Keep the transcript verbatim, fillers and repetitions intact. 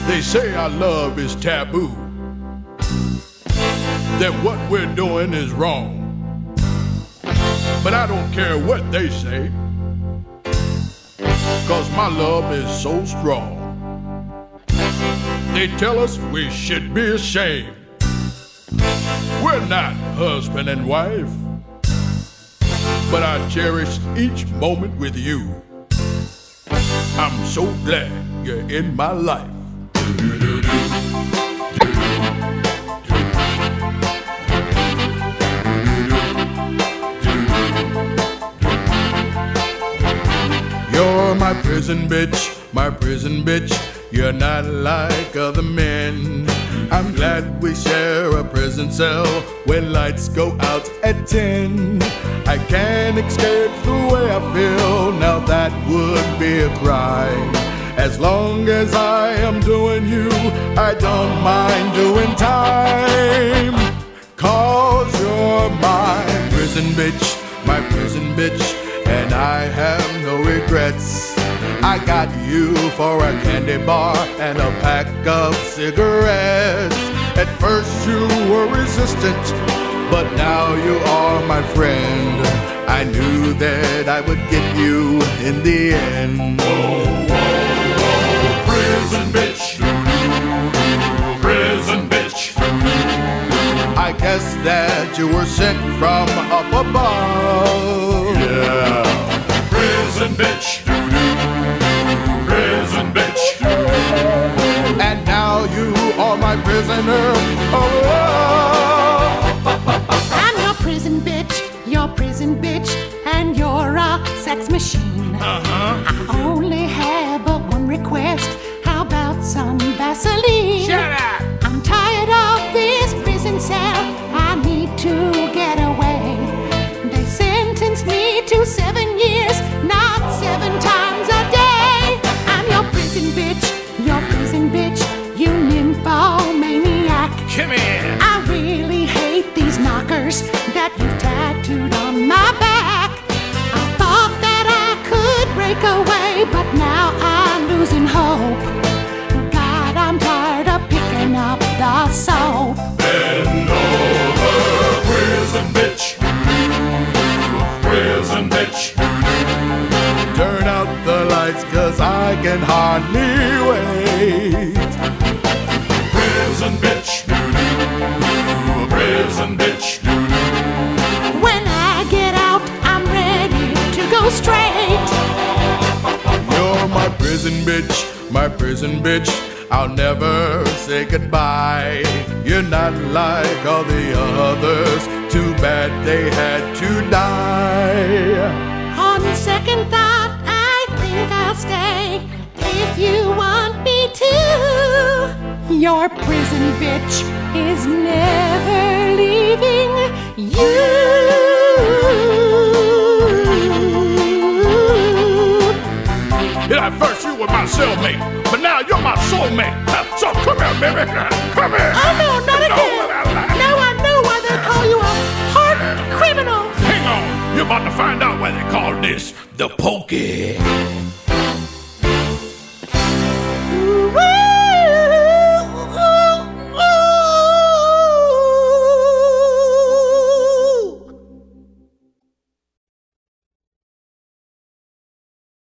They say our love is taboo, that what we're doing is wrong. But I don't care what they say, 'cause my love is so strong. They tell us we should be ashamed. We're not husband and wife, but I cherish each moment with you. I'm so glad you're in my life. You're my prison bitch, my prison bitch. You're not like other men. I'm glad we share a prison cell when lights go out at ten. I can't escape the way I feel, now that would be a crime. As long as I am doing you, I don't mind doing time. 'Cause you're my prison bitch, my prison bitch, and I have no regrets. I got you for a candy bar and a pack of cigarettes. At first you were resistant, but now you are my friend. I knew that I would get you in the end. Whoa, whoa, whoa, prison bitch, prison bitch. I guess that you were sent from up above. Yeah, prison bitch, prison bitch. And now you are my prisoner. Oh, I'm your prison bitch, your prison bitch, and you're a sex machine. uh-huh. I only have but one request. How about some Vaseline? Shut up! I'm tired of this prison cell. I need to get away. They sentenced me to seven years, not seven times a day. I'm your prison bitch, your prison bitch, you nymphomaniac. Come here! I really hate these knockers that you've tattooed on my back. I thought that I could break away, but now I'm losing hope. God, I'm tired of picking up the soap. Bend over, prison bitch, prison bitch. Turn out the lights, 'cause I can hardly wait. Prison bitch, prison bitch. When I get out, I'm ready to go straight. You're my prison bitch, my prison bitch. I'll never say goodbye. You're not like all the others. Too bad they had to die. On second thought, I think I'll stay if you want me to. Your prison bitch is never leaving you. Yeah, at first you were my cellmate, but now you're my soulmate. So come here, baby. Come here. Oh no, not No, again. Now I know why they call you a heart criminal. Hang on. You're about to find out why they call this the pokey.